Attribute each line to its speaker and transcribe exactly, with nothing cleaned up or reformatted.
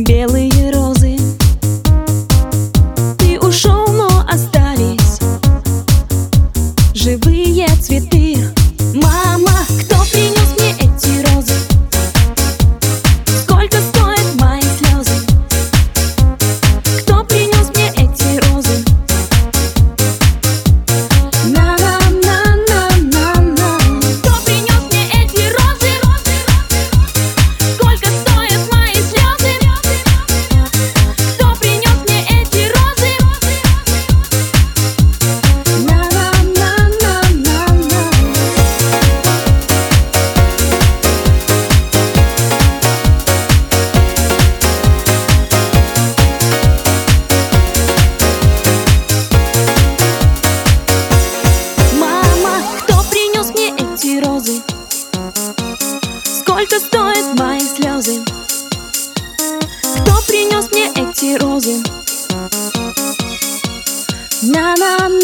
Speaker 1: белые розы. Ты ушел, но остались живые цветы. Мама, кто принес мне эти розы? Сколько стоят мои слезы? Кто принес мне эти розы? На-на-на-на-на-на. Кто принес мне эти розы? Сколько стоят мои слезы? Кто принес мне эти розы? На-на-на-на-на-на. Мама, кто принес мне эти розы? Сколько стоят мои слезы? Кто принес мне эти розы? На-на-на.